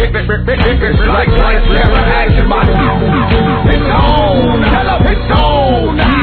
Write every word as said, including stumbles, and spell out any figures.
It's like lights, camera, action, my it's on, it's on.